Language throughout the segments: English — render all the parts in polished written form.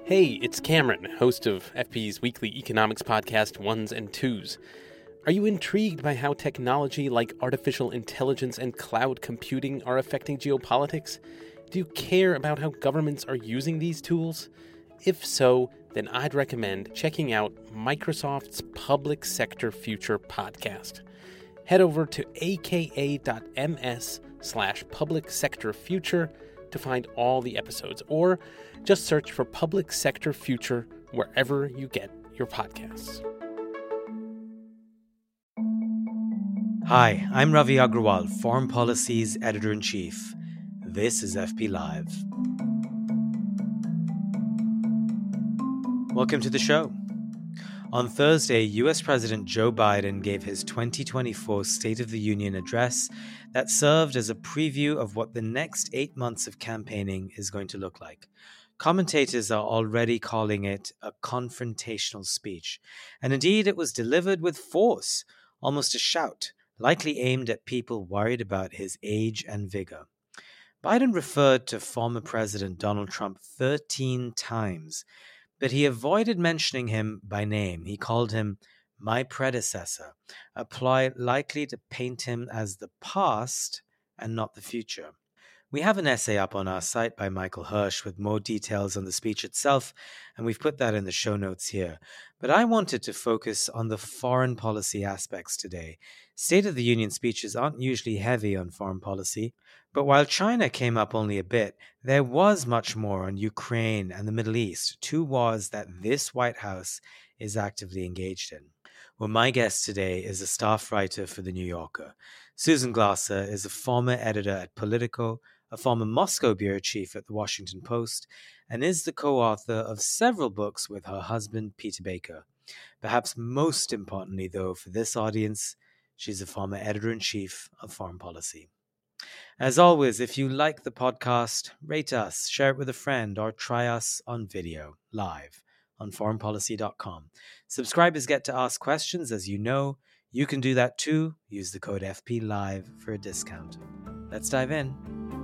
Hey, it's Cameron, host of FP's weekly economics podcast, Ones and Twos. Are you intrigued by how technology like artificial intelligence and cloud computing are affecting geopolitics? Do you care about how governments are using these tools? If so, then I'd recommend checking out Microsoft's Public Sector Future podcast. Head over to aka.ms/public sector future to find all the episodes, or just search for Public Sector Future wherever you get your podcasts. Hi, I'm Ravi Agrawal, Foreign Policy's Editor-in-Chief. This is FP Live. Welcome to the show. On Thursday, US President Joe Biden gave his 2024 State of the Union address that served as a preview of what the next 8 months of campaigning is going to look like. Commentators are already calling it a confrontational speech, and indeed it was delivered with force, almost a shout, likely aimed at people worried about his age and vigor. Biden referred to former President Donald Trump 13 times, but he avoided mentioning him by name. He called him my predecessor, a ploy likely to paint him as the past and not the future. We have an essay up on our site by Michael Hirsch with more details on the speech itself, and we've put that in the show notes here. But I wanted to focus on the foreign policy aspects today. State of the Union speeches aren't usually heavy on foreign policy, but while China came up only a bit, there was much more on Ukraine and the Middle East, two wars that this White House is actively engaged in. Well, my guest today is a staff writer for The New Yorker. Susan Glasser is a former editor at Politico, a former Moscow bureau chief at The Washington Post, and is the co-author of several books with her husband, Peter Baker. Perhaps most importantly, though, for this audience, she's a former editor-in-chief of Foreign Policy. As always, if you like the podcast, rate us, share it with a friend, or try us on video, live, on foreignpolicy.com. Subscribers get to ask questions, as you know. You can do that too. Use the code FPLIVE for a discount. Let's dive in.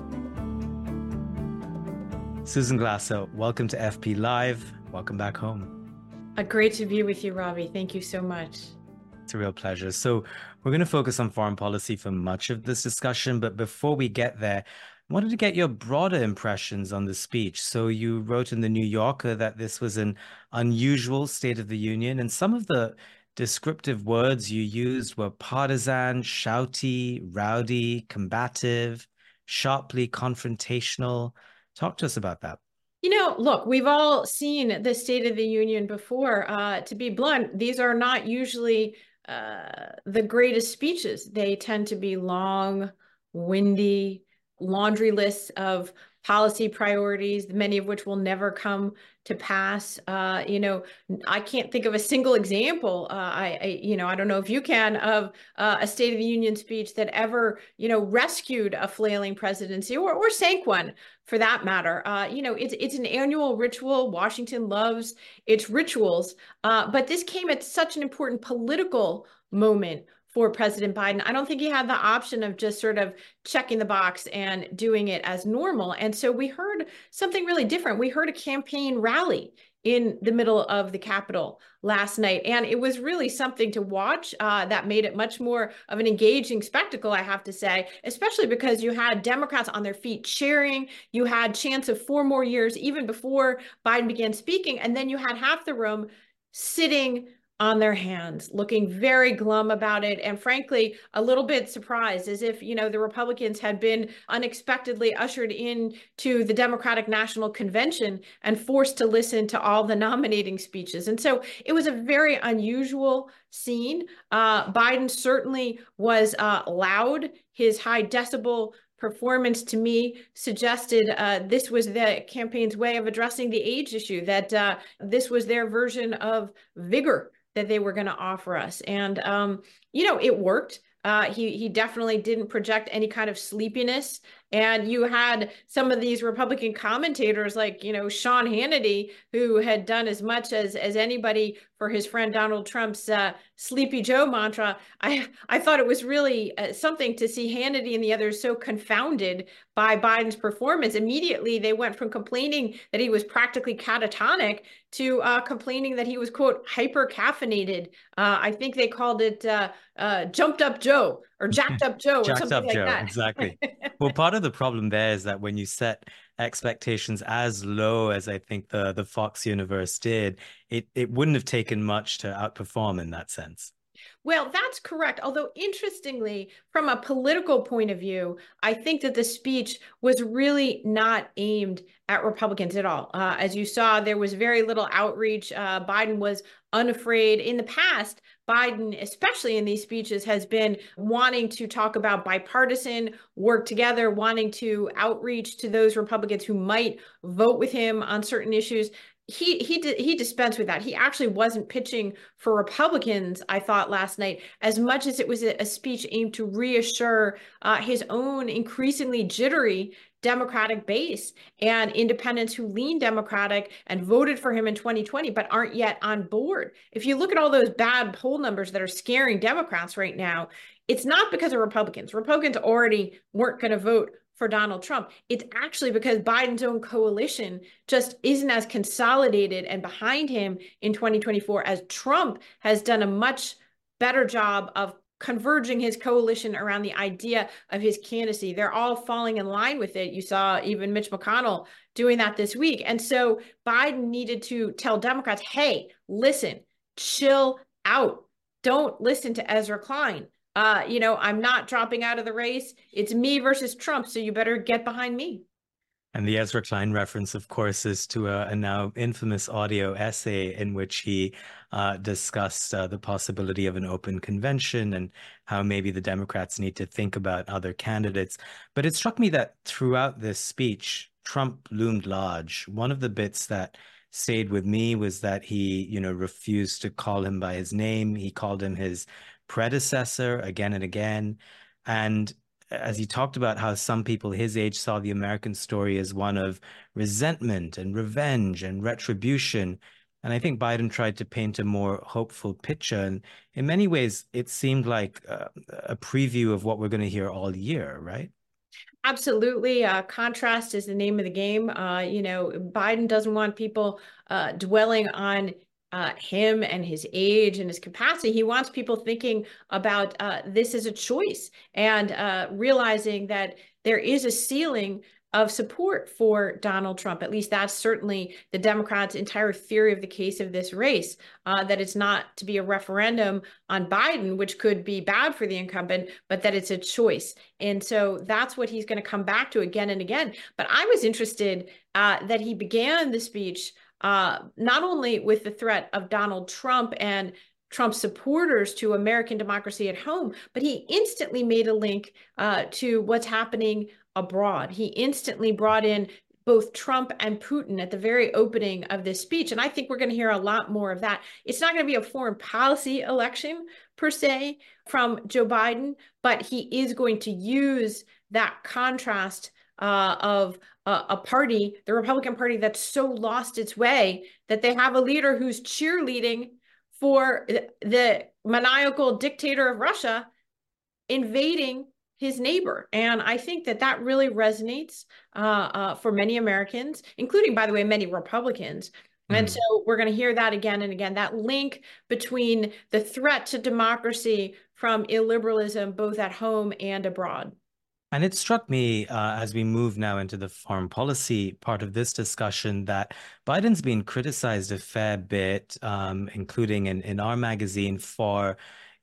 Susan Glasser, welcome to FP Live. Welcome back home. Great to be with you, Ravi. Thank you so much. It's a real pleasure. So we're going to focus on foreign policy for much of this discussion. But before we get there, I wanted to get your broader impressions on the speech. So you wrote in The New Yorker that this was an unusual State of the Union, and some of the descriptive words you used were partisan, shouty, rowdy, combative, sharply confrontational. Talk to us about that. Look, we've all seen the State of the Union before. To be blunt, these are not usually the greatest speeches. They tend to be long, windy, laundry lists of policy priorities, many of which will never come to pass. I can't think of a single example. I don't know if you can, of a State of the Union speech that ever, rescued a flailing presidency or sank one, for that matter. It's an annual ritual. Washington loves its rituals, but this came at such an important political moment for President Biden. I don't think he had the option of just sort of checking the box and doing it as normal. And so we heard something really different. We heard a campaign rally in the middle of the Capitol last night. And it was really something to watch that made it much more of an engaging spectacle, I have to say, especially because you had Democrats on their feet cheering. You had chants of 4 more years even before Biden began speaking. And then you had half the room sitting on their hands, looking very glum about it, and frankly, a little bit surprised, as if, the Republicans had been unexpectedly ushered into the Democratic National Convention and forced to listen to all the nominating speeches. And so it was a very unusual scene. Biden certainly was loud. His high decibel performance, to me, suggested this was the campaign's way of addressing the age issue, that this was their version of vigor that they were going to offer us. And, it worked. He definitely didn't project any kind of sleepiness And you had some of these Republican commentators like, Sean Hannity, who had done as much as anybody for his friend Donald Trump's Sleepy Joe mantra. I thought it was really something to see Hannity and the others so confounded by Biden's performance. Immediately, they went from complaining that he was practically catatonic to complaining that he was, quote, hyper caffeinated. I think they called it jumped up Joe or jacked up Joe or something like that. Exactly. Well, part of the problem there is that when you set expectations as low as I think the Fox universe did, it wouldn't have taken much to outperform in that sense. Well, that's correct. Although, interestingly, from a political point of view, I think that the speech was really not aimed at Republicans at all. As you saw, there was very little outreach. Biden was unafraid. In the past, Biden, especially in these speeches, has been wanting to talk about bipartisan work together, wanting to outreach to those Republicans who might vote with him on certain issues. He dispensed with that. He actually wasn't pitching for Republicans, I thought, last night, as much as it was a speech aimed to reassure his own increasingly jittery Democratic base and independents who lean Democratic and voted for him in 2020, but aren't yet on board. If you look at all those bad poll numbers that are scaring Democrats right now, it's not because of Republicans. Republicans already weren't going to vote for Donald Trump. It's actually because Biden's own coalition just isn't as consolidated and behind him in 2024 as Trump has done a much better job of converging his coalition around the idea of his candidacy. They're all falling in line with it. You saw even Mitch McConnell doing that this week. And so Biden needed to tell Democrats, hey, listen, chill out. Don't listen to Ezra Klein. I'm not dropping out of the race. It's me versus Trump, so you better get behind me. And the Ezra Klein reference, of course, is to a now infamous audio essay in which he discussed the possibility of an open convention and how maybe the Democrats need to think about other candidates. But it struck me that throughout this speech, Trump loomed large. One of the bits that stayed with me was that he, refused to call him by his name. He called him his predecessor again and again. And as he talked about how some people his age saw the American story as one of resentment and revenge and retribution. And I think Biden tried to paint a more hopeful picture. And in many ways, it seemed like a preview of what we're going to hear all year, right? Absolutely. Contrast is the name of the game. Biden doesn't want people dwelling on him and his age and his capacity. He wants people thinking about this as a choice and realizing that there is a ceiling of support for Donald Trump. At least that's certainly the Democrats' entire theory of the case of this race, that it's not to be a referendum on Biden, which could be bad for the incumbent, but that it's a choice. And so that's what he's going to come back to again and again. But I was interested that he began the speech not only with the threat of Donald Trump and Trump supporters to American democracy at home, but he instantly made a link to what's happening abroad. He instantly brought in both Trump and Putin at the very opening of this speech. And I think we're going to hear a lot more of that. It's not going to be a foreign policy election per se from Joe Biden, but he is going to use that contrast of a party, the Republican Party, that's so lost its way that they have a leader who's cheerleading for the maniacal dictator of Russia invading his neighbor. And I think that really resonates for many Americans, including, by the way, many Republicans. And so we're going to hear that again and again, that link between the threat to democracy from illiberalism, both at home and abroad. And it struck me as we move now into the foreign policy part of this discussion that Biden's been criticized a fair bit, including in our magazine for,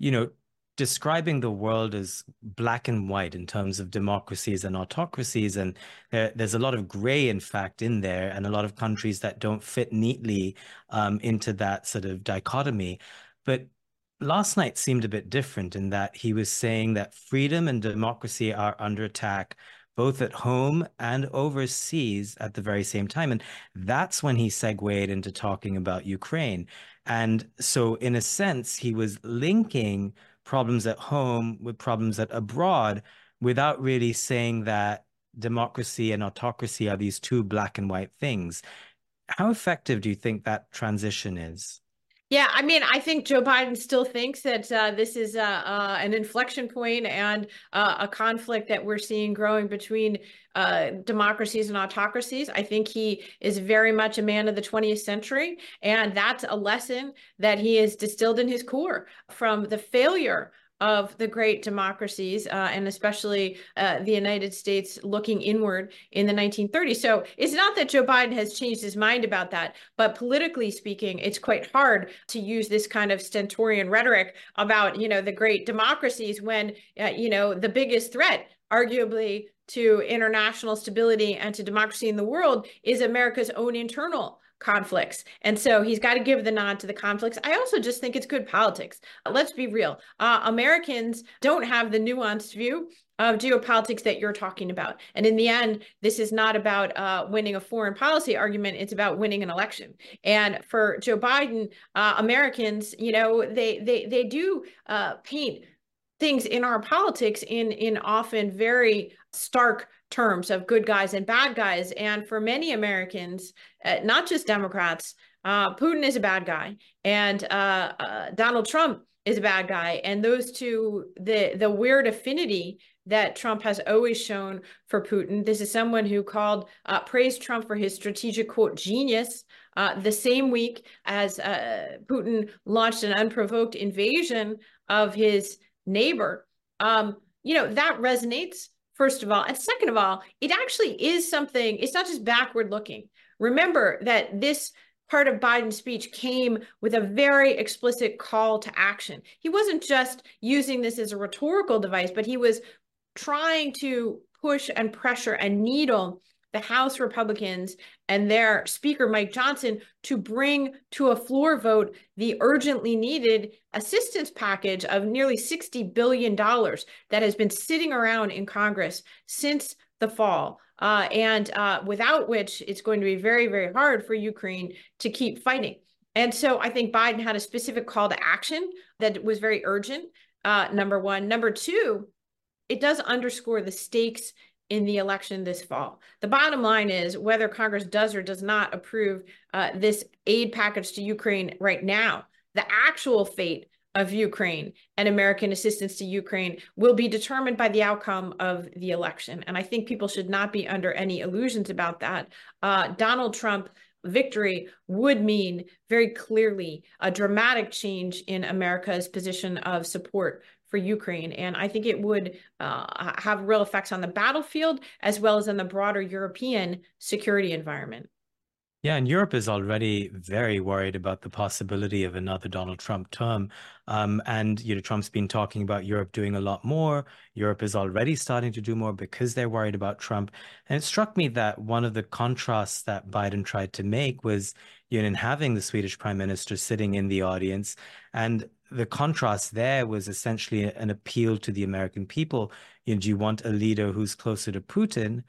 describing the world as black and white in terms of democracies and autocracies. And there's a lot of gray, in fact, in there, and a lot of countries that don't fit neatly into that sort of dichotomy. But last night seemed a bit different in that he was saying that freedom and democracy are under attack, both at home and overseas at the very same time. And that's when he segued into talking about Ukraine. And so in a sense, he was linking problems at home with problems abroad without really saying that democracy and autocracy are these two black and white things. How effective do you think that transition is? Yeah, I mean, I think Joe Biden still thinks that this is an inflection point and a conflict that we're seeing growing between democracies and autocracies. I think he is very much a man of the 20th century, and that's a lesson that he has distilled in his core from the failure of the great democracies, and especially the United States looking inward in the 1930s. So it's not that Joe Biden has changed his mind about that, but politically speaking, it's quite hard to use this kind of stentorian rhetoric about, the great democracies when, the biggest threat, arguably, to international stability and to democracy in the world is America's own internal conflicts. And so he's got to give the nod to the conflicts. I also just think it's good politics. Let's be real. Americans don't have the nuanced view of geopolitics that you're talking about. And in the end, this is not about winning a foreign policy argument. It's about winning an election. And for Joe Biden, Americans, they do paint things in our politics in often very stark terms of good guys and bad guys. And for many Americans, not just Democrats, Putin is a bad guy, and Donald Trump is a bad guy. And those two, the weird affinity that Trump has always shown for Putin. This is someone who praised Trump for his strategic, quote, genius, the same week as Putin launched an unprovoked invasion of his neighbor. That resonates, first of all. And second of all, it actually is something, it's not just backward looking. Remember that this part of Biden's speech came with a very explicit call to action. He wasn't just using this as a rhetorical device, but he was trying to push and pressure and needle the House Republicans and their Speaker, Mike Johnson, to bring to a floor vote the urgently needed assistance package of nearly $60 billion that has been sitting around in Congress since the fall, and without which it's going to be very, very hard for Ukraine to keep fighting. And so I think Biden had a specific call to action that was very urgent, number one. Number two, it does underscore the stakes in the election this fall. The bottom line is whether Congress does or does not approve this aid package to Ukraine right now, the actual fate of Ukraine and American assistance to Ukraine will be determined by the outcome of the election. And I think people should not be under any illusions about that. Donald Trump victory would mean very clearly a dramatic change in America's position of support for Ukraine. And I think it would have real effects on the battlefield as well as on the broader European security environment. Yeah, and Europe is already very worried about the possibility of another Donald Trump term. And Trump's been talking about Europe doing a lot more. Europe is already starting to do more because they're worried about Trump. And it struck me that one of the contrasts that Biden tried to make was, in having the Swedish Prime Minister sitting in the audience. And the contrast there was essentially an appeal to the American people. Do you want a leader who's closer to Putin?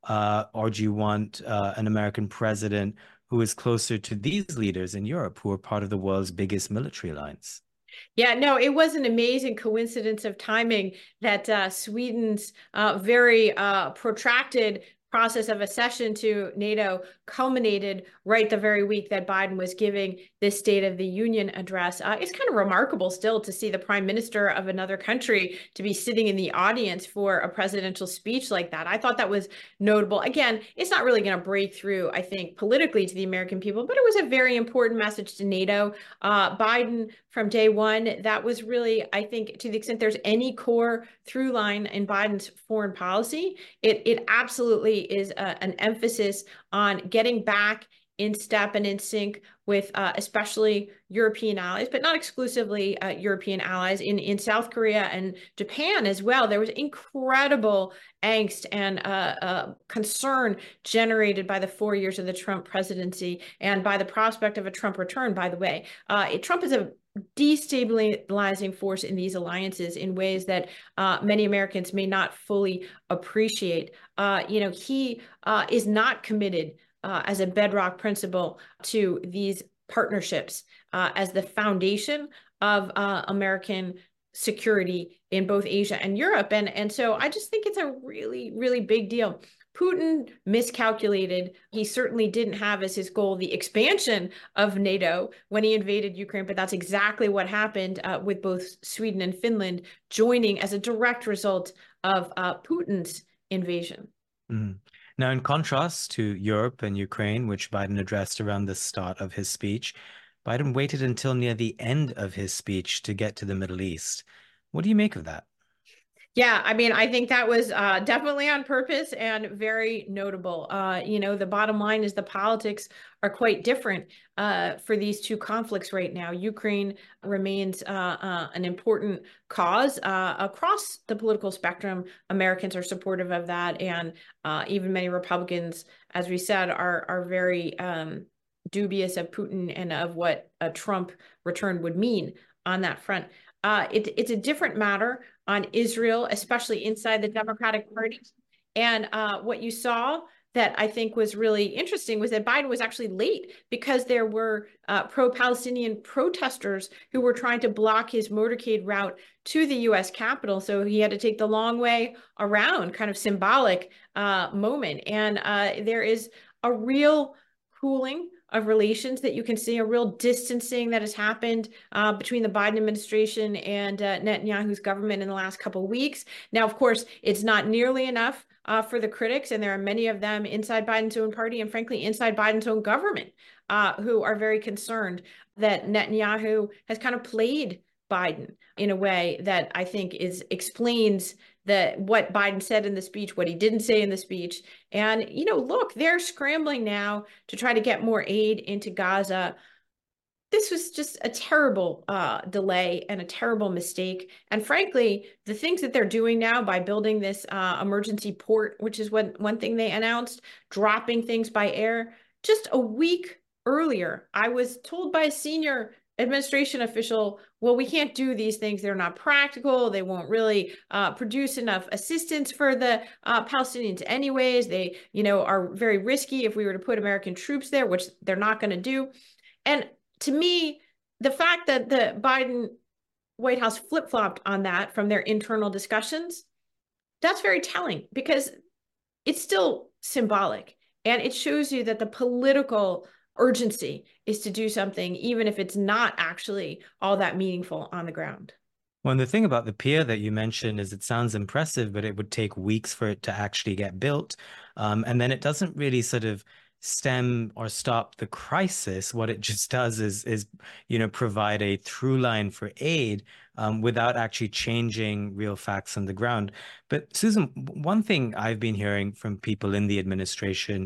Or do you want an American president who is closer to these leaders in Europe who are part of the world's biggest military alliance? Yeah, no, it was an amazing coincidence of timing that Sweden's very protracted process of accession to NATO culminated right the very week that Biden was giving this State of the Union address. It's kind of remarkable still to see the prime minister of another country to be sitting in the audience for a presidential speech like that. I thought that was notable. Again, it's not really going to break through, I think, politically to the American people, but it was a very important message to NATO. Biden, from day one, that was really, I think, to the extent there's any core through line in Biden's foreign policy, it absolutely is an emphasis on getting back in step and in sync with especially European allies, but not exclusively European allies. In South Korea and Japan as well, there was incredible angst and concern generated by the 4 years of the Trump presidency and by the prospect of a Trump return, by the way. Trump is a destabilizing force in these alliances in ways that many Americans may not fully appreciate. He is not committed as a bedrock principle to these partnerships as the foundation of American security in both Asia and Europe. And so I just think it's a really, really big deal Putin miscalculated. He certainly didn't have as his goal the expansion of NATO when he invaded Ukraine, but that's exactly what happened with both Sweden and Finland joining as a direct result of Putin's invasion. Mm. Now, in contrast to Europe and Ukraine, which Biden addressed around the start of his speech, Biden waited until near the end of his speech to get to the Middle East. What do you make of that? Yeah, I mean, I think that was definitely on purpose and very notable. The bottom line is the politics are quite different for these two conflicts right now. Ukraine remains an important cause across the political spectrum. Americans are supportive of that, and even many Republicans, as we said, are very dubious of Putin and of what a Trump return would mean on that front. It's a different matter on Israel, especially inside the Democratic Party. And what you saw that I think was really interesting was that Biden was actually late because there were pro-Palestinian protesters who were trying to block his motorcade route to the U.S. Capitol. So he had to take the long way around, kind of symbolic moment. And there is a real cooling of relations that you can see, a real distancing that has happened between the Biden administration and Netanyahu's government in the last couple of weeks. Now, of course, it's not nearly enough for the critics, and there are many of them inside Biden's own party and frankly, inside Biden's own government who are very concerned that Netanyahu has kind of played Biden in a way that I think explains what Biden said in the speech, what he didn't say in the speech. And, look, they're scrambling now to try to get more aid into Gaza. This was just a terrible delay and a terrible mistake. And frankly, the things that they're doing now by building this emergency port, which is one thing they announced, dropping things by air, just a week earlier, I was told by a senior administration official, well, we can't do these things. They're not practical. They won't really produce enough assistance for the Palestinians anyways. They, are very risky if we were to put American troops there, which they're not going to do. And to me, the fact that the Biden White House flip-flopped on that from their internal discussions, that's very telling because it's still symbolic. And it shows you that the political urgency is to do something, even if it's not actually all that meaningful on the ground. Well, and the thing about the pier that you mentioned is it sounds impressive, but it would take weeks for it to actually get built. And then it doesn't really sort of stem or stop the crisis. What it just does is provide a through line for aid without actually changing real facts on the ground. But Susan, one thing I've been hearing from people in the administration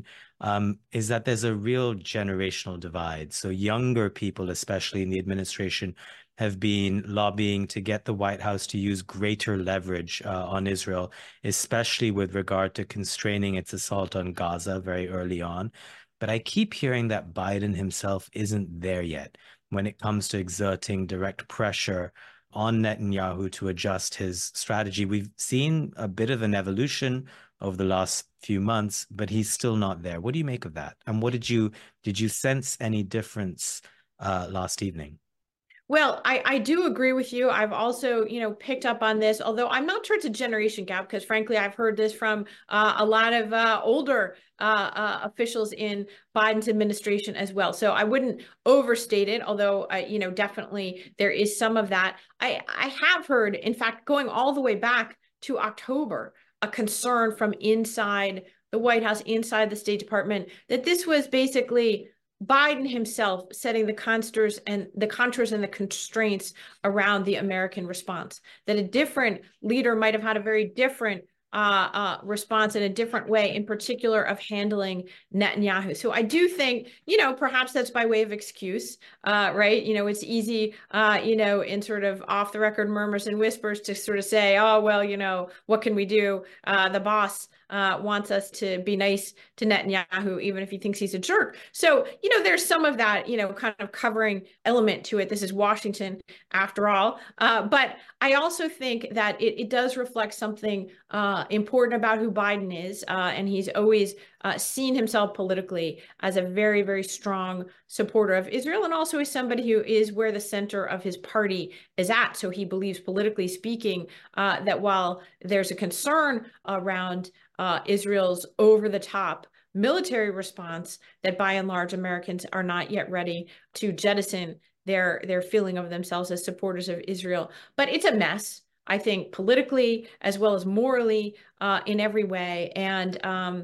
is that there's a real generational divide. So younger people, especially in the administration, have been lobbying to get the White House to use greater leverage on Israel, especially with regard to constraining its assault on Gaza very early on. But I keep hearing that Biden himself isn't there yet when it comes to exerting direct pressure on Netanyahu to adjust his strategy. We've seen a bit of an evolution over the last few months, but he's still not there. What do you make of that? And did you sense any difference last evening? Well, I do agree with you. I've also, picked up on this, although I'm not sure it's a generation gap, because frankly, I've heard this from a lot of older officials in Biden's administration as well. So I wouldn't overstate it, although, definitely there is some of that. I have heard, in fact, going all the way back to October, a concern from inside the White House, inside the State Department, that this was basically Biden himself setting the contours and the constraints around the American response, that a different leader might have had a very different response in a different way, in particular of handling Netanyahu. So I do think, perhaps that's by way of excuse, right? It's easy, in sort of off the record murmurs and whispers to sort of say, oh, well, what can we do? The boss wants us to be nice to Netanyahu, even if he thinks he's a jerk. So, there's some of that, kind of covering element to it. This is Washington after all. But I also think that it does reflect something important about who Biden is. And he's always seen himself politically as a very, very strong supporter of Israel, and also as somebody who is where the center of his party is at. So he believes, politically speaking, that while there's a concern around Israel's over-the-top military response, that by and large Americans are not yet ready to jettison their feeling of themselves as supporters of Israel. But it's a mess, I think, politically as well as morally, in every way. And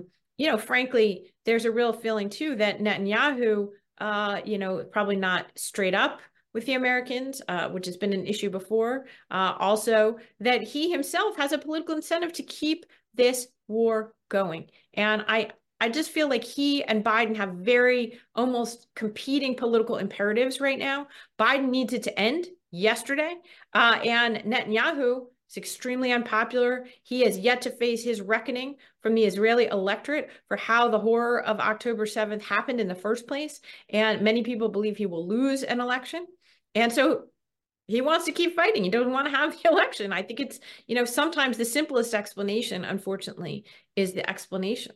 frankly, there's a real feeling too that Netanyahu, probably not straight up with the Americans, which has been an issue before. Also, that he himself has a political incentive to keep this war going. And I just feel like he and Biden have very almost competing political imperatives right now. Biden needs it to end yesterday, and Netanyahu is extremely unpopular. He has yet to face his reckoning from the Israeli electorate for how the horror of October 7th happened in the first place. And many people believe he will lose an election. And so he wants to keep fighting. He doesn't want to have the election. I think it's, sometimes the simplest explanation, unfortunately, is the explanation.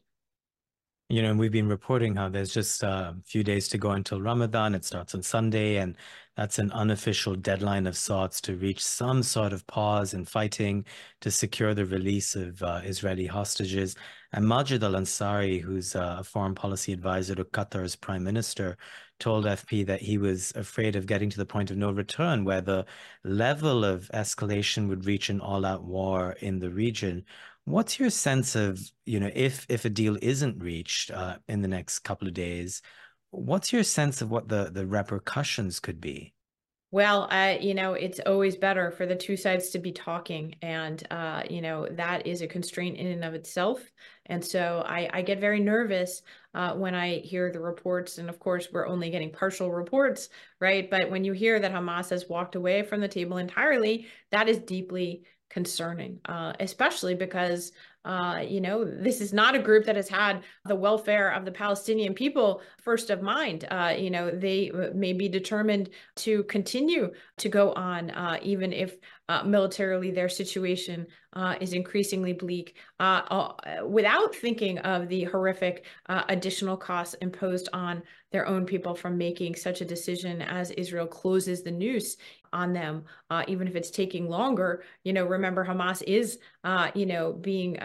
We've been reporting how there's just a few days to go until Ramadan. It starts on Sunday, and that's an unofficial deadline of sorts to reach some sort of pause in fighting to secure the release of Israeli hostages. And Majid al-Ansari, who's a foreign policy advisor to Qatar's prime minister, told FP that he was afraid of getting to the point of no return, where the level of escalation would reach an all-out war in the region. What's your sense of, if a deal isn't reached in the next couple of days, what's your sense of what the repercussions could be? Well, it's always better for the two sides to be talking. And, that is a constraint in and of itself. And so I get very nervous when I hear the reports. And of course, we're only getting partial reports, right? But when you hear that Hamas has walked away from the table entirely, that is deeply concerning, especially because, this is not a group that has had the welfare of the Palestinian people first of mind. They may be determined to continue to go on, even if militarily their situation is increasingly bleak, without thinking of the horrific additional costs imposed on their own people from making such a decision as Israel closes the noose on them, even if it's taking longer. Remember, Hamas is, being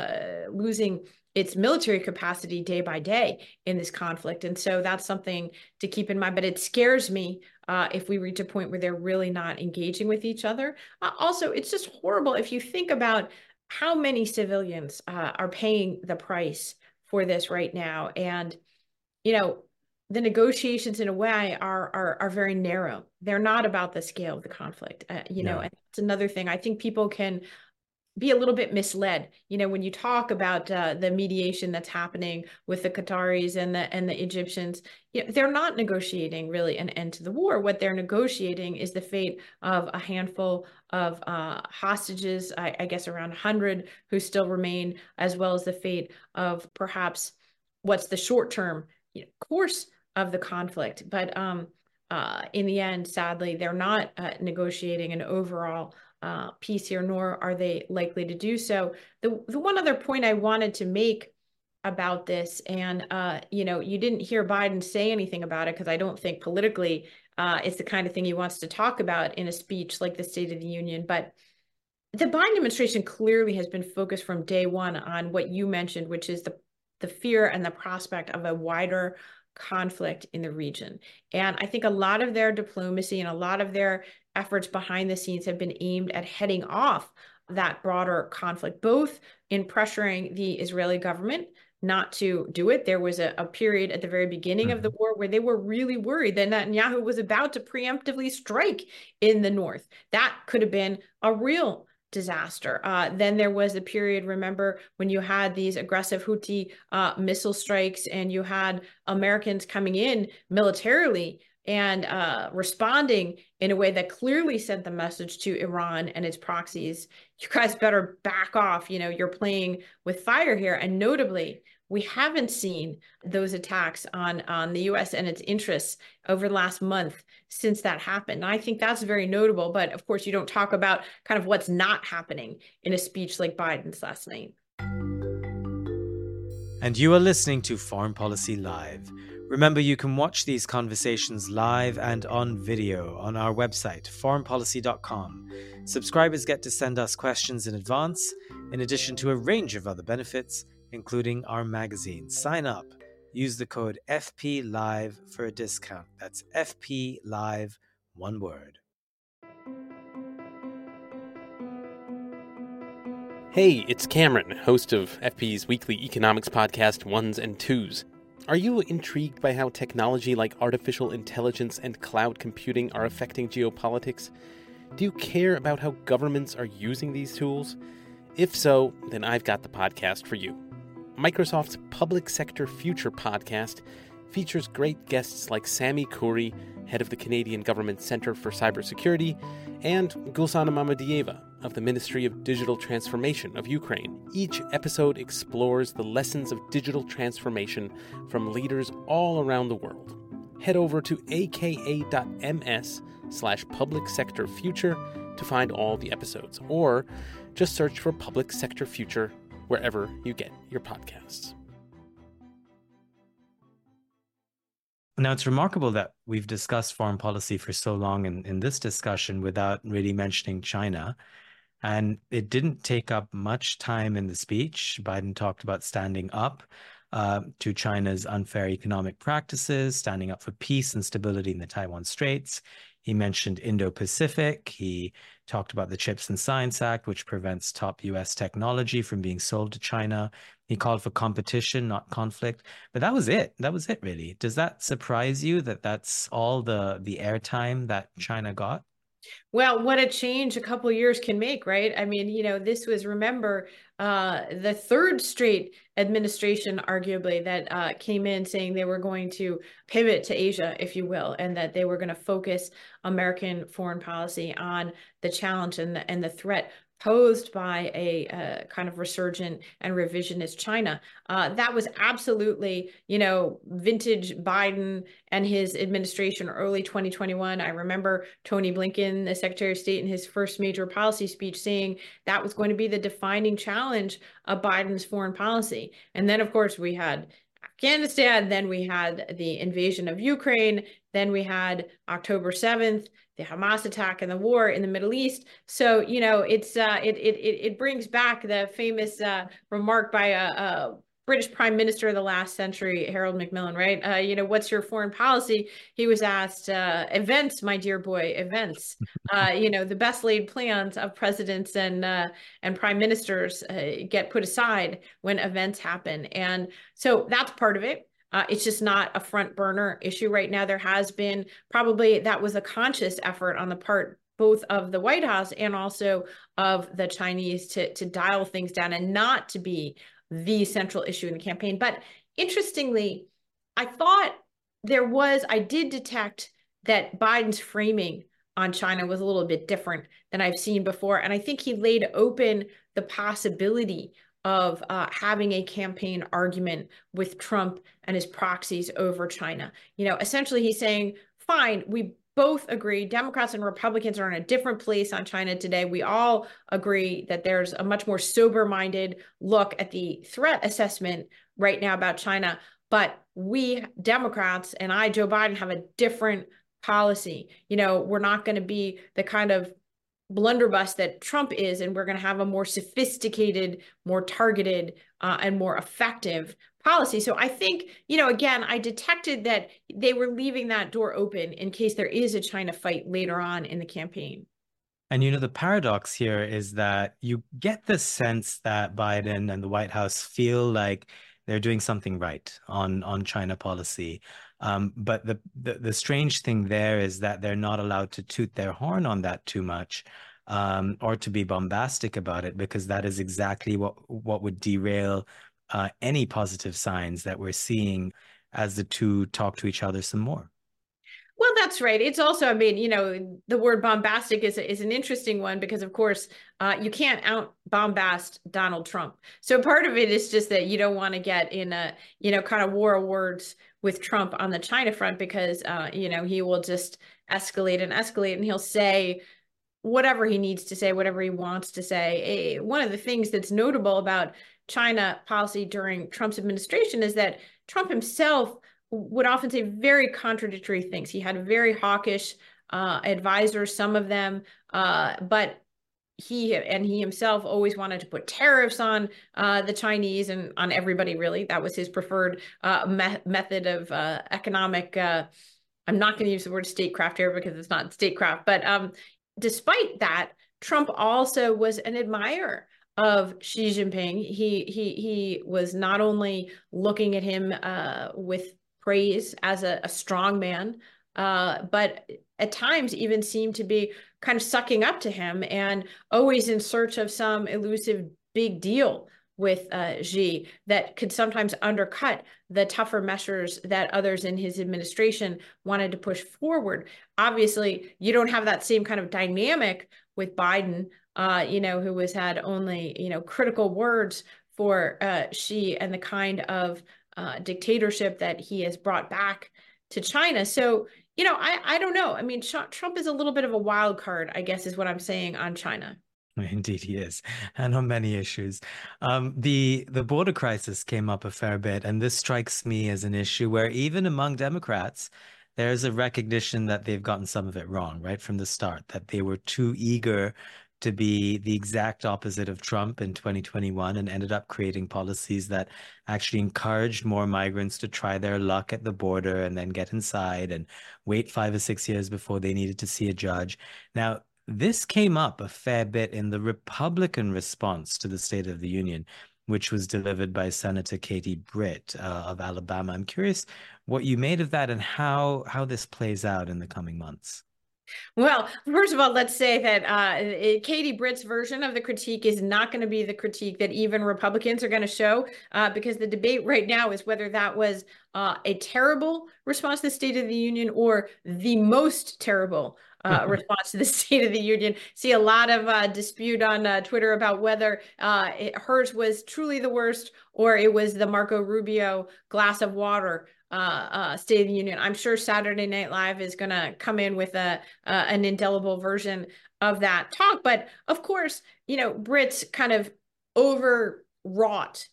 losing its military capacity day by day in this conflict. And so that's something to keep in mind. But it scares me if we reach a point where they're really not engaging with each other. Also, it's just horrible if you think about how many civilians are paying the price for this right now. And, the negotiations in a way are very narrow. They're not about the scale of the conflict, and that's another thing. I think people can be a little bit misled, when you talk about the mediation that's happening with the Qataris and the Egyptians. They're not negotiating really an end to the war. What they're negotiating is the fate of a handful of hostages, I guess around 100 who still remain, as well as the fate of perhaps what's the short-term course of the conflict. But in the end, sadly, they're not negotiating an overall peace here, nor are they likely to do so. The one other point I wanted to make about this, and you didn't hear Biden say anything about it because I don't think politically it's the kind of thing he wants to talk about in a speech like the State of the Union. But the Biden administration clearly has been focused from day one on what you mentioned, which is the fear and the prospect of a wider conflict in the region. And I think a lot of their diplomacy and a lot of their efforts behind the scenes have been aimed at heading off that broader conflict, both in pressuring the Israeli government not to do it. There was a period at the very beginning of the war where they were really worried that Netanyahu was about to preemptively strike in the north. That could have been a real disaster. Then there was a period, remember, when you had these aggressive Houthi missile strikes and you had Americans coming in militarily and responding in a way that clearly sent the message to Iran and its proxies, you guys better back off, you're playing with fire here. And notably, we haven't seen those attacks on the U.S. and its interests over the last month since that happened. And I think that's very notable. But of course, you don't talk about kind of what's not happening in a speech like Biden's last night. And you are listening to Foreign Policy Live. Remember, you can watch these conversations live and on video on our website, foreignpolicy.com. Subscribers get to send us questions in advance, in addition to a range of other benefits, including our magazine. Sign up. Use the code FPLIVE for a discount. That's FPLIVE, one word. Hey, it's Cameron, host of FP's weekly economics podcast, Ones and Twos. Are you intrigued by how technology like artificial intelligence and cloud computing are affecting geopolitics? Do you care about how governments are using these tools? If so, then I've got the podcast for you. Microsoft's Public Sector Future podcast features great guests like Sami Khoury, head of the Canadian Government Centre for Cybersecurity, and Gulsana Mamadieva of the Ministry of Digital Transformation of Ukraine. Each episode explores the lessons of digital transformation from leaders all around the world. Head over to aka.ms/public sector future to find all the episodes, or just search for Public Sector Future wherever you get your podcasts. Now, it's remarkable that we've discussed foreign policy for so long in this discussion without really mentioning China. And it didn't take up much time in the speech. Biden talked about standing up to China's unfair economic practices, standing up for peace and stability in the Taiwan Straits. He mentioned Indo-Pacific. He talked about the Chips and Science Act, which prevents top U.S. technology from being sold to China. He called for competition, not conflict. But that was it. That was it, really. Does that surprise you that that's all the airtime that China got? Well, what a change a couple of years can make, right? I mean, this was, remember, the third straight administration, arguably, that came in saying they were going to pivot to Asia, if you will, and that they were going to focus American foreign policy on the challenge and the threat posed by a kind of resurgent and revisionist China. That was absolutely, vintage Biden and his administration, early 2021. I remember Tony Blinken, the Secretary of State, in his first major policy speech saying that was going to be the defining challenge of Biden's foreign policy. And then, of course, we had Afghanistan, then we had the invasion of Ukraine, then we had October 7th, the Hamas attack and the war in the Middle East. So, it brings back the famous remark by a British Prime Minister of the last century, Harold Macmillan, right? What's your foreign policy? He was asked, events, my dear boy, events. The best laid plans of presidents and prime ministers get put aside when events happen. And so that's part of it. It's just not a front burner issue right now. There has been that was a conscious effort on the part both of the White House and also of the Chinese to dial things down and not to be the central issue in the campaign. But interestingly, I did detect that Biden's framing on China was a little bit different than I've seen before. And I think he laid open the possibility of having a campaign argument with Trump and his proxies over China. Essentially he's saying, fine, we both agree, Democrats and Republicans are in a different place on China today. We all agree that there's a much more sober-minded look at the threat assessment right now about China. But we Democrats and Joe Biden, have a different policy. We're not going to be the kind of blunderbuss that Trump is, and we're going to have a more sophisticated, more targeted, and more effective policy. So I think, again, I detected that they were leaving that door open in case there is a China fight later on in the campaign. And, the paradox here is that you get the sense that Biden and the White House feel like they're doing something right on China policy. But the strange thing there is that they're not allowed to toot their horn on that too much, or to be bombastic about it, because that is exactly what would derail any positive signs that we're seeing as the two talk to each other some more. Well, that's right. It's also, the word bombastic is an interesting one because, of course, you can't out bombast Donald Trump. So part of it is just that you don't want to get in a, kind of war of words with Trump on the China front because, he will just escalate and he'll say whatever he needs to say, whatever he wants to say. One of the things that's notable about China policy during Trump's administration is that Trump himself would often say very contradictory things. He had very hawkish advisors, some of them, but he himself always wanted to put tariffs on the Chinese and on everybody, really. That was his preferred method of economic. I'm not going to use the word statecraft here because it's not statecraft, but despite that, Trump also was an admirer of Xi Jinping. He was not only looking at him with praise as a strong man, but at times even seemed to be kind of sucking up to him and always in search of some elusive big deal with Xi that could sometimes undercut the tougher measures that others in his administration wanted to push forward. Obviously, you don't have that same kind of dynamic with Biden, who has had only, critical words for Xi and the kind of dictatorship that he has brought back to China. So, I don't know. I mean, Trump is a little bit of a wild card, I guess, is what I'm saying on China. Indeed, he is, and on many issues. The border crisis came up a fair bit, and this strikes me as an issue where even among Democrats, there's a recognition that they've gotten some of it wrong right from the start, that they were too eager to be the exact opposite of Trump in 2021 and ended up creating policies that actually encouraged more migrants to try their luck at the border and then get inside and wait 5 or 6 years before they needed to see a judge. Now, this came up a fair bit in the Republican response to the State of the Union, which was delivered by Senator Katie Britt of Alabama. I'm curious what you made of that and how this plays out in the coming months. Well, first of all, let's say that Katie Britt's version of the critique is not going to be the critique that even Republicans are going to show, because the debate right now is whether that was a terrible response to the State of the Union or the most terrible response to the State of the Union. See a lot of dispute on Twitter about whether hers was truly the worst or it was the Marco Rubio glass of water State of the Union. I'm sure Saturday Night Live is going to come in with an indelible version of that talk. But of course, Britt's kind of overwrought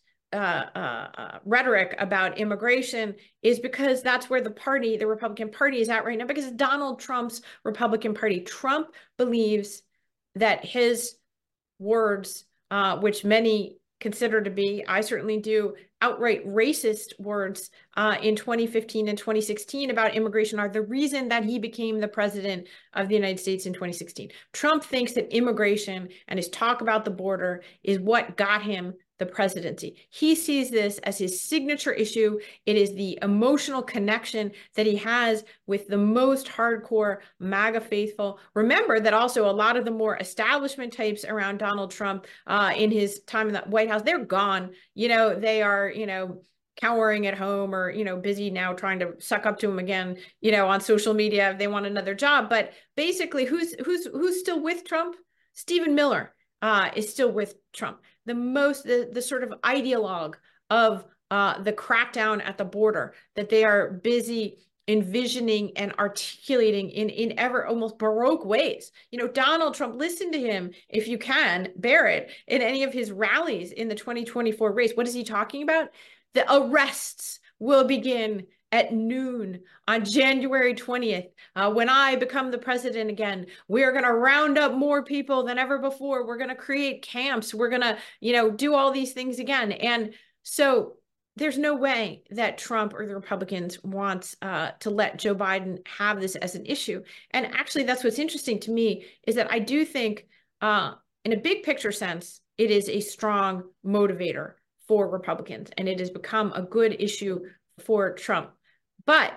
rhetoric about immigration is because that's where the Republican Party is at right now, because Donald Trump's Republican Party. Trump believes that his words, which many consider to be, I certainly do, outright racist words in 2015 and 2016 about immigration are the reason that he became the president of the United States in 2016. Trump thinks that immigration and his talk about the border is what got him the presidency. He sees this as his signature issue. It is the emotional connection that he has with the most hardcore MAGA faithful. Remember that also a lot of the more establishment types around Donald Trump in his time in the White House, they're gone. They are, cowering at home or, busy now trying to suck up to him again, on social media if they want another job. But basically, who's still with Trump? Stephen Miller is still with Trump. The sort of ideologue of the crackdown at the border that they are busy envisioning and articulating in ever almost Baroque ways. Donald Trump, listen to him if you can, bear it, in any of his rallies in the 2024 race. What is he talking about? The arrests will begin at noon on January 20th. When I become the president again, we're going to round up more people than ever before. We're going to create camps. We're going to, do all these things again. And so there's no way that Trump or the Republicans wants to let Joe Biden have this as an issue. And actually, that's what's interesting to me is that I do think in a big picture sense, it is a strong motivator for Republicans, and it has become a good issue for Trump. But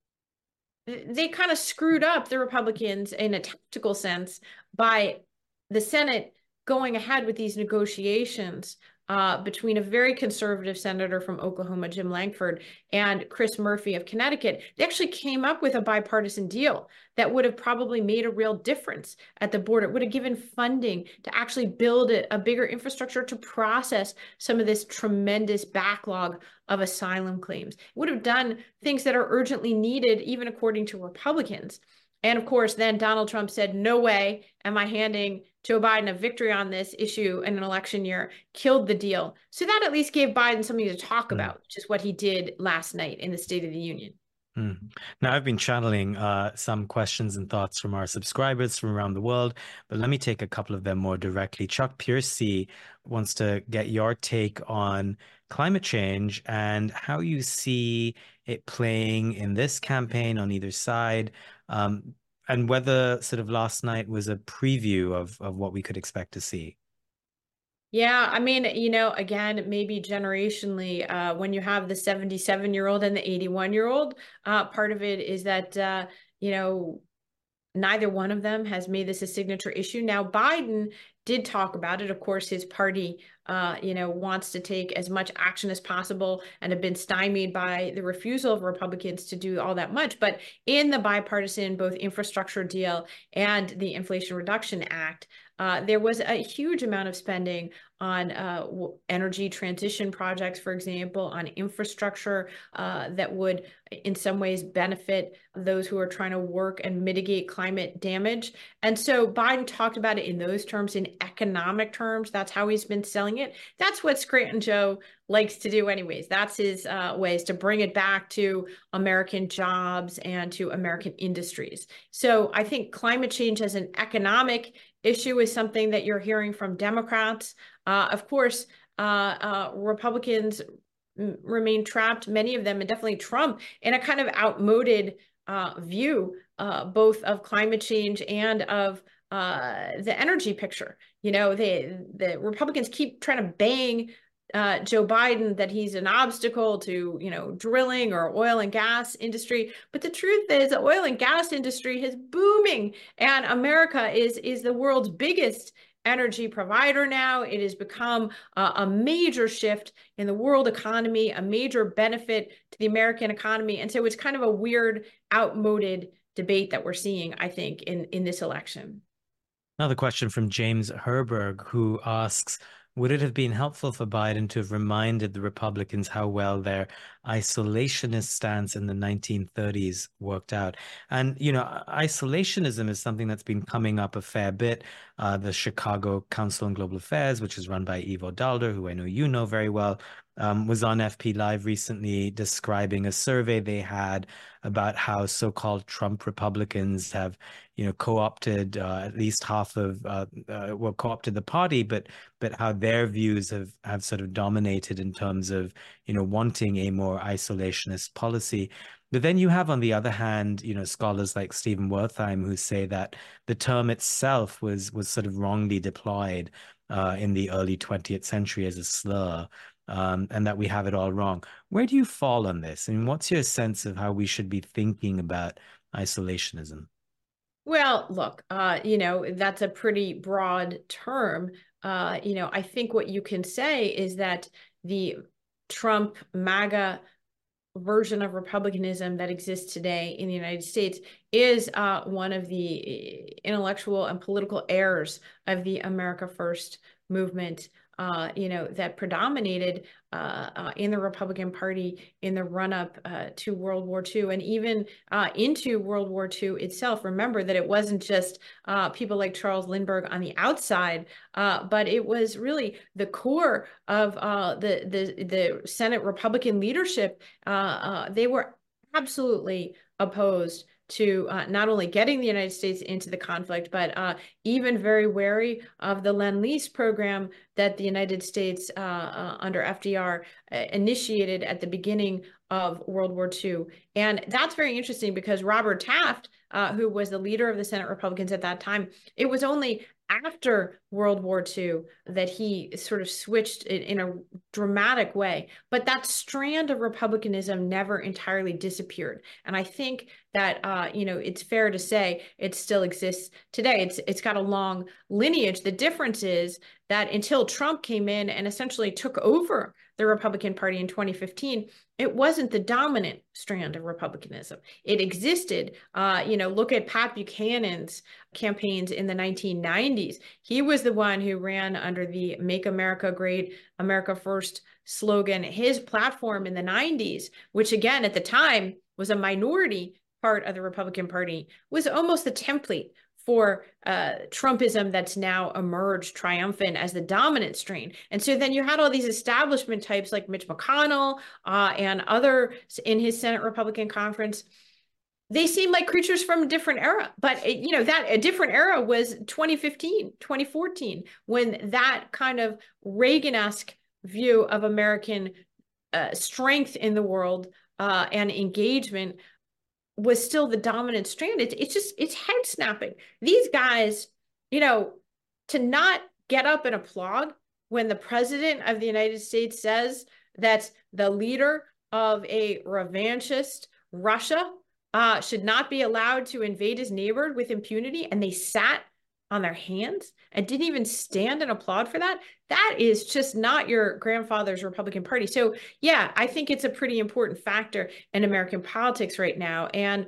they kind of screwed up the Republicans in a tactical sense by the Senate going ahead with these negotiations between a very conservative senator from Oklahoma, Jim Lankford, and Chris Murphy of Connecticut. They actually came up with a bipartisan deal that would have probably made a real difference at the border. It would have given funding to actually build a bigger infrastructure to process some of this tremendous backlog of asylum claims. It would have done things that are urgently needed, even according to Republicans. And of course, then Donald Trump said, no way am I handing Joe Biden a victory on this issue in an election year, killed the deal. So that at least gave Biden something to talk about, which is what he did last night in the State of the Union. Now, I've been channeling some questions and thoughts from our subscribers from around the world, but let me take a couple of them more directly. Chuck Piercy wants to get your take on climate change and how you see it playing in this campaign on either side, and whether sort of last night was a preview of what we could expect to see. Yeah, I mean, again, maybe generationally, when you have the 77-year-old and the 81-year-old, part of it is that, neither one of them has made this a signature issue. Now, Biden did talk about it. Of course, his party, wants to take as much action as possible and have been stymied by the refusal of Republicans to do all that much. But in the bipartisan, both infrastructure deal and the Inflation Reduction Act, there was a huge amount of spending on energy transition projects, for example, on infrastructure that would in some ways benefit those who are trying to work and mitigate climate damage. And so Biden talked about it in those terms, in economic terms. That's how he's been selling it. That's what Scranton Joe likes to do anyways. That's his ways to bring it back to American jobs and to American industries. So I think climate change as an economic issue is something that you're hearing from Democrats. Of course, Republicans remain trapped, many of them, and definitely Trump, in a kind of outmoded view, both of climate change and of the energy picture. The Republicans keep trying to bang Joe Biden that he's an obstacle to, drilling or oil and gas industry. But the truth is the oil and gas industry is booming, and America is the world's biggest energy provider now. It has become a major shift in the world economy, a major benefit to the American economy. And so it's kind of a weird, outmoded debate that we're seeing, I think, in this election. Another question from James Herberg, who asks, would it have been helpful for Biden to have reminded the Republicans how well their isolationist stance in the 1930s worked out? And, isolationism is something that's been coming up a fair bit. The Chicago Council on Global Affairs, which is run by Ivo Daalder, who I know you know very well, was on FP Live recently describing a survey they had about how so-called Trump Republicans have, co-opted at least half of, co-opted the party, but how their views have sort of dominated in terms of, wanting a more isolationist policy. But then you have, on the other hand, scholars like Stephen Wertheim who say that the term itself was sort of wrongly deployed in the early 20th century as a slur. And that we have it all wrong. Where do you fall on this? I mean, what's your sense of how we should be thinking about isolationism? Well, look, that's a pretty broad term. I think what you can say is that the Trump MAGA version of republicanism that exists today in the United States is one of the intellectual and political errors of the America First movement, that predominated in the Republican Party in the run-up to World War II and even into World War II itself. Remember that it wasn't just people like Charles Lindbergh on the outside, but it was really the core of the Senate Republican leadership. They were absolutely opposed to not only getting the United States into the conflict, but even very wary of the Lend-Lease program that the United States under FDR initiated at the beginning of World War II. And that's very interesting because Robert Taft, who was the leader of the Senate Republicans at that time, it was only after World War II that he sort of switched in a dramatic way. But that strand of republicanism never entirely disappeared. And I think that, it's fair to say it still exists today. It's got a long lineage. The difference is that until Trump came in and essentially took over the Republican Party in 2015, it wasn't the dominant strand of republicanism. It existed. Look at Pat Buchanan's campaigns in the 1990s. He was the one who ran under the Make America Great, America First slogan. His platform in the 90s, which again at the time was a minority part of the Republican Party was almost the template for Trumpism that's now emerged triumphant as the dominant strain. And so then you had all these establishment types like Mitch McConnell and others in his Senate Republican conference. They seem like creatures from a different era, but that a different era was 2015, 2014, when that kind of Reagan-esque view of American strength in the world and engagement was still the dominant strand. It's head snapping. These guys, to not get up and applaud when the president of the United States says that the leader of a revanchist Russia should not be allowed to invade his neighbor with impunity, and they sat on their hands and didn't even stand and applaud for that. That is just not your grandfather's Republican Party. So yeah, I think it's a pretty important factor in American politics right now. And,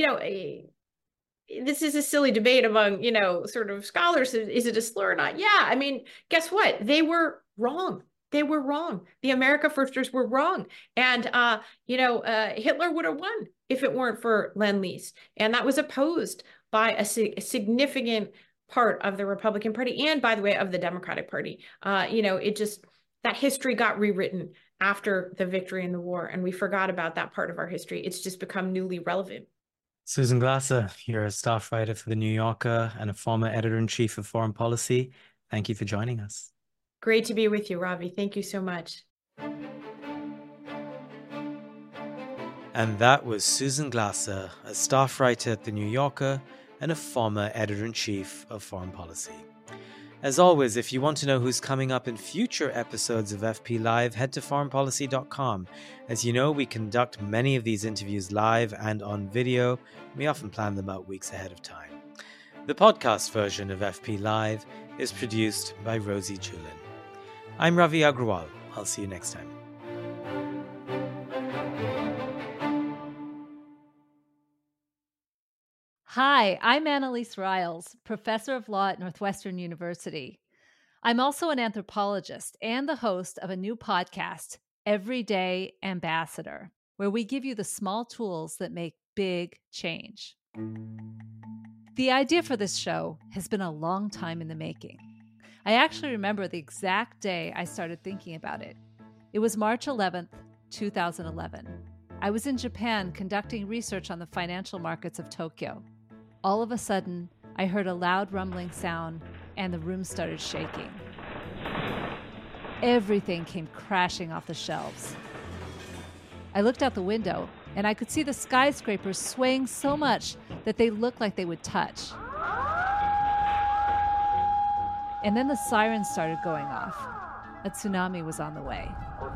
this is a silly debate among, sort of scholars. Is it a slur or not? Yeah. I mean, guess what? They were wrong. They were wrong. The America Firsters were wrong. And, Hitler would have won if it weren't for Lend-Lease. And that was opposed by a significant part of the Republican Party and, by the way, of the Democratic Party. That history got rewritten after the victory in the war, and we forgot about that part of our history. It's just become newly relevant. Susan Glasser, you're a staff writer for The New Yorker and a former editor-in-chief of Foreign Policy. Thank you for joining us. Great to be with you, Ravi. Thank you so much. And that was Susan Glasser, a staff writer at The New Yorker and a former editor-in-chief of Foreign Policy. As always, if you want to know who's coming up in future episodes of FP Live, head to foreignpolicy.com. As you know, we conduct many of these interviews live and on video. We often plan them out weeks ahead of time. The podcast version of FP Live is produced by Rosie Julin. I'm Ravi Agrawal. I'll see you next time. Hi, I'm Annalise Riles, professor of law at Northwestern University. I'm also an anthropologist and the host of a new podcast, Everyday Ambassador, where we give you the small tools that make big change. The idea for this show has been a long time in the making. I actually remember the exact day I started thinking about it. It was March 11th, 2011. I was in Japan conducting research on the financial markets of Tokyo. All of a sudden, I heard a loud rumbling sound and the room started shaking. Everything came crashing off the shelves. I looked out the window and I could see the skyscrapers swaying so much that they looked like they would touch. And then the sirens started going off. A tsunami was on the way.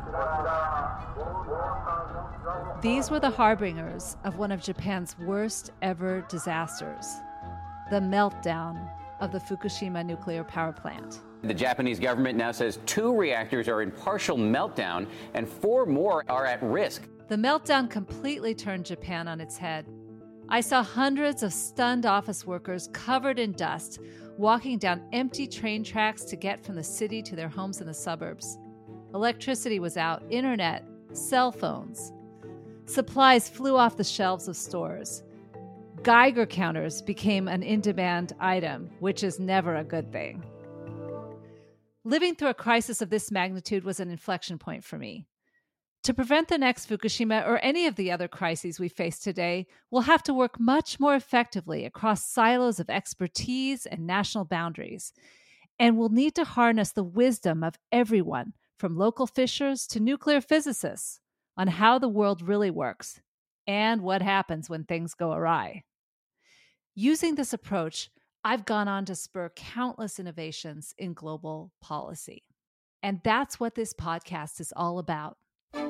These were the harbingers of one of Japan's worst ever disasters, the meltdown of the Fukushima nuclear power plant. The Japanese government now says 2 reactors are in partial meltdown and 4 more are at risk. The meltdown completely turned Japan on its head. I saw hundreds of stunned office workers covered in dust, walking down empty train tracks to get from the city to their homes in the suburbs. Electricity was out, internet, cell phones. Supplies flew off the shelves of stores. Geiger counters became an in-demand item, which is never a good thing. Living through a crisis of this magnitude was an inflection point for me. To prevent the next Fukushima or any of the other crises we face today, we'll have to work much more effectively across silos of expertise and national boundaries. And we'll need to harness the wisdom of everyone, from local fishers to nuclear physicists, on how the world really works and what happens when things go awry. Using this approach, I've gone on to spur countless innovations in global policy. And that's what this podcast is all about.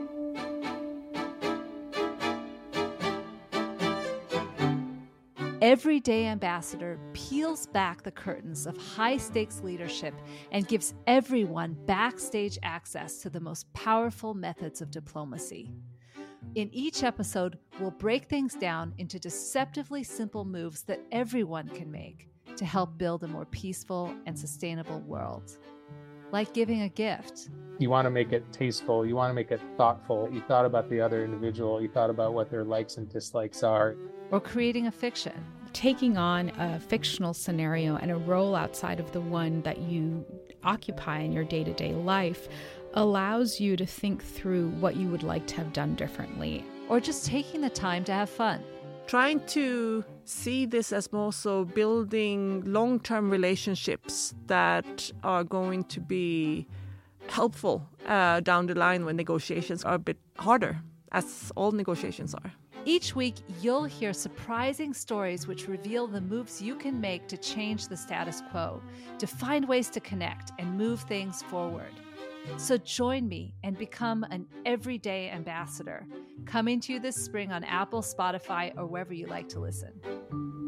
Everyday Ambassador peels back the curtains of high-stakes leadership and gives everyone backstage access to the most powerful methods of diplomacy. In each episode, we'll break things down into deceptively simple moves that everyone can make to help build a more peaceful and sustainable world. like giving a gift. You want to make it tasteful. You want to make it thoughtful. You thought about the other individual. You thought about what their likes and dislikes are. Or creating a fiction. Taking on a fictional scenario and a role outside of the one that you occupy in your day-to-day life allows you to think through what you would like to have done differently. Or just taking the time to have fun. Trying to see this as more so building long-term relationships that are going to be helpful down the line when negotiations are a bit harder, as all negotiations are. Each week, you'll hear surprising stories which reveal the moves you can make to change the status quo, to find ways to connect and move things forward. So join me and become an everyday ambassador, coming to you this spring on Apple, Spotify, or wherever you like to listen.